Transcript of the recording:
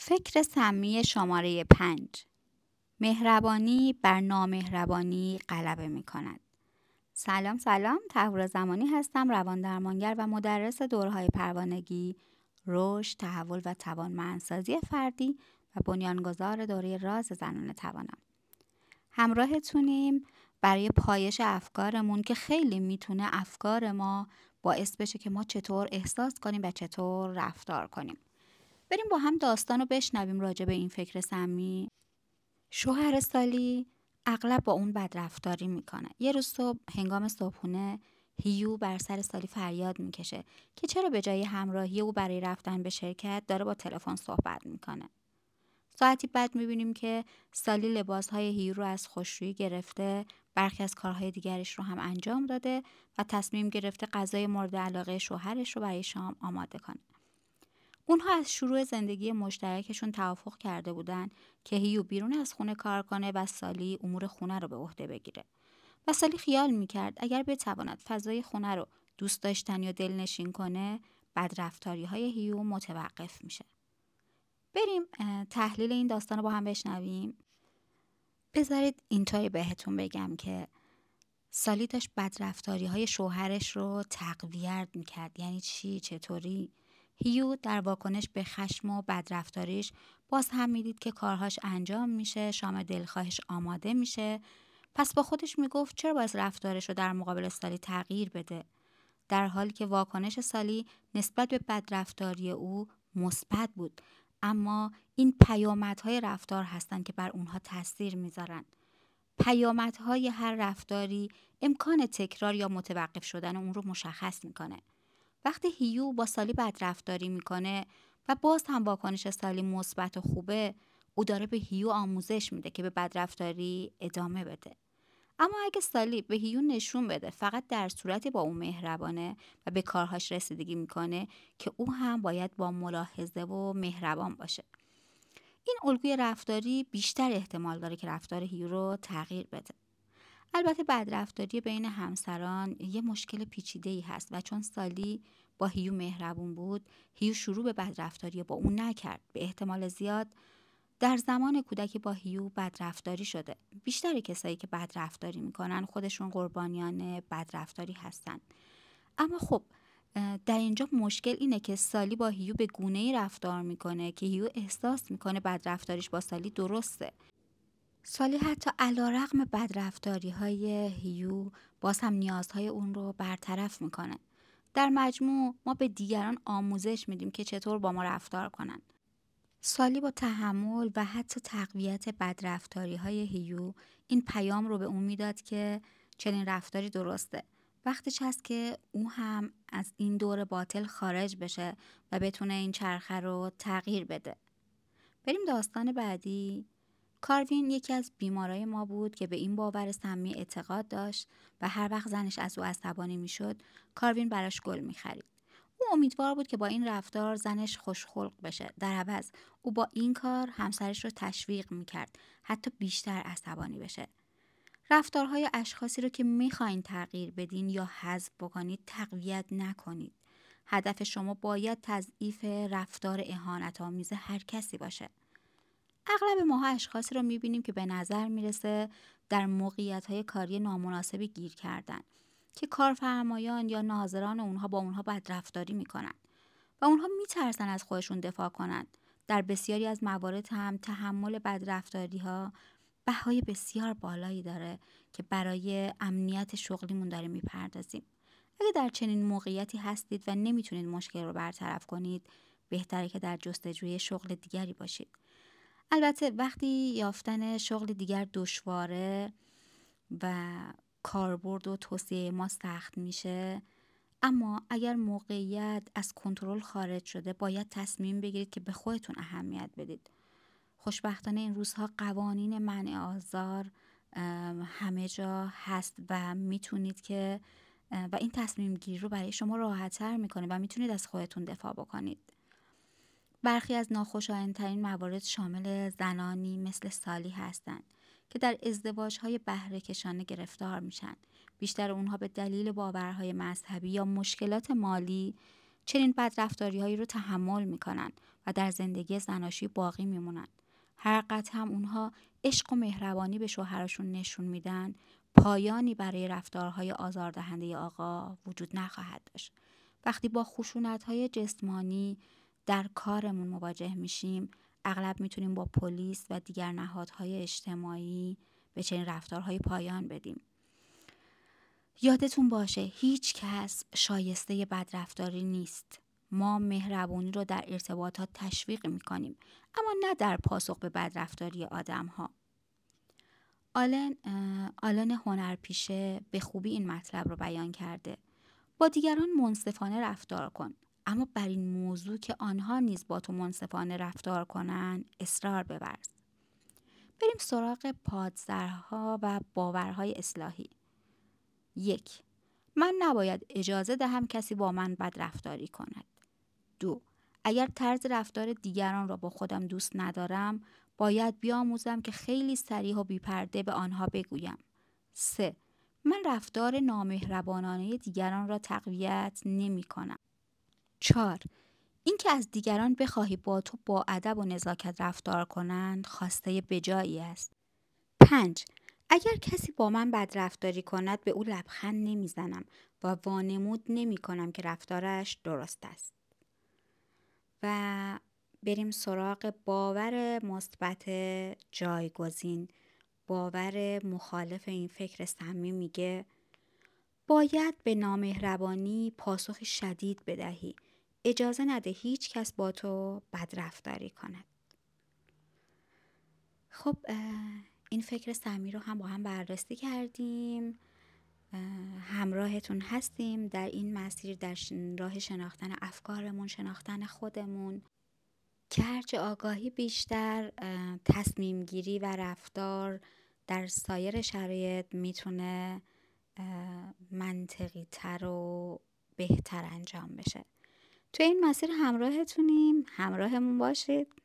فکر سمی شماره 5. مهربانی بر نامهربانی غلبه می کند. سلام تهورا زمانی هستم، روان درمانگر و مدرس دوره‌های پروانگی، رشد، تحول و توانمندسازی فردی و بنیانگذار دوره راز زنان توانم. همراهتونیم برای پایش افکارمون که خیلی میتونه افکار ما باعث بشه که ما چطور احساس کنیم و چطور رفتار کنیم. بریم با هم داستان رو بشنویم راجع به این فکر سمی. شوهر سالی اغلب با اون بدرفتاری میکنه. یه روز صبح هنگام صبحونه هیو بر سر سالی فریاد میکشه که چرا به جای همراهی او برای رفتن به شرکت داره با تلفن صحبت میکنه. ساعتی بعد میبینیم که سالی لباسهای هیو رو از خوشرویی گرفته، برخی از کارهای دیگرش رو هم انجام داده و تصمیم گرفته غذای مورد علاقه شوهرش رو برای شام آماده کنه. اونها از شروع زندگی مشترکشون توافق کرده بودن که هیو بیرون از خونه کار کنه و سالی امور خونه رو به عهده بگیره. و سالی خیال میکرد اگر بتواند فضای خونه رو دوست داشتنی و دلنشین کنه، بدرفتاری های هیو متوقف میشه. بریم تحلیل این داستان رو با هم بشنویم. بذارید اینطوری بهتون بگم که سالی داشت بدرفتاری های شوهرش رو تقویت میکرد. یعنی چی؟ چطوری؟ هیو در واکنش به خشم و بدرفتاریش باز هم میدید که کارهاش انجام میشه، شام دلخواهش آماده میشه، پس با خودش میگفت چرا باید رفتارش رو در مقابل سالی تغییر بده، در حالی که واکنش سالی نسبت به بدرفتاری او مثبت بود. اما این پیامدهای رفتار هستن که بر اونها تاثیر میذارن. پیامدهای هر رفتاری امکان تکرار یا متوقف شدن اون رو مشخص میکنه. وقتی هیو با سالی بدرفتاری میکنه و باز هم واکنش سالی مثبت و خوبه، او داره به هیو آموزش میده که به بدرفتاری ادامه بده. اما اگه سالی به هیو نشون بده فقط در صورتی با اون مهربانه و به کارهاش رسیدگی میکنه که او هم باید با ملاحظه و مهربان باشه، این الگوی رفتاری بیشتر احتمال داره که رفتار هیو رو تغییر بده. البته بدرفتاری بین همسران یه مشکل پیچیده‌ای هست و چون سالی با هیو مهربون بود، هیو شروع به بدرفتاری با اون نکرد. به احتمال زیاد در زمان کودکی با هیو بدرفتاری شده. بیشتر کسایی که بدرفتاری میکنن خودشون قربانیان بدرفتاری هستن. اما خب در اینجا مشکل اینه که سالی با هیو به گونه‌ای رفتار میکنه که هیو احساس میکنه بدرفتاریش با سالی درسته. سالی حتی علیرغم بدرفتاری های هیو باز هم نیازهای اون رو برطرف میکنه. در مجموع ما به دیگران آموزش میدیم که چطور با ما رفتار کنن. سالی با تحمل و حتی تقویت بدرفتاری های هیو این پیام رو به اون میداد که چنین رفتاری درسته. وقتش هست که او هم از این دور باطل خارج بشه و بتونه این چرخه رو تغییر بده. بریم داستان بعدی. کاروین یکی از بیمارای ما بود که به این باور سمی اعتقاد داشت و هر وقت زنش از او عصبانی میشد، کاروین براش گل میخرید. او امیدوار بود که با این رفتار زنش خوشخلق بشه. در عوض او با این کار همسرش رو تشویق میکرد حتی بیشتر عصبانی بشه. رفتارهای اشخاصی رو که میخواین تغییر بدین یا حذف بکنید تقویت نکنید. هدف شما باید تضعیف رفتار اهانت‌آمیز هر کسی باشه. اغلب ماها اشخاصی رو میبینیم که به نظر میرسه در موقعیت‌های کاری نامناسبی گیر کردن که کارفرمایان یا ناظران اونها با اونها بدرفتاری میکنن و اونها میترسن از خودشون دفاع کنن. در بسیاری از موارد هم تحمل بدرفتاری ها بهای بسیار بالایی داره که برای امنیت شغلیمون داره میپردازیم. اگه در چنین موقعیتی هستید و نمیتونید مشکل رو برطرف کنید، بهتره که در جستجوی شغل دیگری باشید. البته وقتی یافتن شغل دیگر دشواره و کاربرد و توسعه ما سخت میشه، اما اگر موقعیت از کنترل خارج شده باید تصمیم بگیرید که به خودتون اهمیت بدید. خوشبختانه این روزها قوانین منع آزار همه جا هست و میتونید که و این تصمیم گیری رو برای شما راحت‌تر میکنه و میتونید از خودتون دفاع بکنید. برخی از ناخوشایندترین موارد شامل زنانی مثل سالی هستند که در ازدواج‌های بهره‌کشانه گرفتار میشن. بیشتر اونها به دلیل باورهای مذهبی یا مشکلات مالی چنین بدرفتاری‌هایی رو تحمل میکنن و در زندگی زناشویی باقی میمونن. هر قدر هم اونها عشق و مهربانی به شوهرشون نشون میدن، پایانی برای رفتارهای آزاردهنده آقا وجود نخواهد داشت. وقتی با خشونت‌های جسمانی در کارمون مواجه میشیم، اغلب میتونیم با پلیس و دیگر نهادهای اجتماعی به چنین رفتارهای پایان بدیم. یادتون باشه هیچ کس شایسته بدرفتاری نیست. ما مهربونی رو در ارتباطات تشویق میکنیم، اما نه در پاسخ به بدرفتاری آدم ها. آلن هنرپیشه به خوبی این مطلب رو بیان کرده. با دیگران منصفانه رفتار کن، اما بر این موضوع که آنها نیز با تو منصفانه رفتار کنن اصرار بورز. بریم سراغ پادزرها و باورهای اصلاحی. 1. من نباید اجازه دهم کسی با من بد رفتاری کند. 2. اگر طرز رفتار دیگران را با خودم دوست ندارم، باید بیاموزم که خیلی صریح و بی‌پرده به آنها بگویم. 3. من رفتار نامهربانانه دیگران را تقویت نمی کنم. 4. این که از دیگران بخواهی با تو با ادب و نزاکت رفتار کنند خواسته بجایی است. 5. اگر کسی با من بدرفتاری کند به او لبخند نمیزنم و وانمود نمی کنم که رفتارش درست است. و بریم سراغ باور مثبت جایگزین. باور مخالف این فکر سمی میگه باید به نامهربانی پاسخ شدید بدهی. اجازه نده هیچ کس با تو بدرفتاری کند. خب این فکر سمی رو هم با هم بررسی کردیم. همراهتون هستیم در این مسیر، در راه شناختن افکارمون، شناختن خودمون که هرچه آگاهی بیشتر، تصمیم گیری و رفتار در سایر شرایط میتونه منطقی تر و بهتر انجام بشه. تو این مسیر همراهتونیم، همراهمون باشید.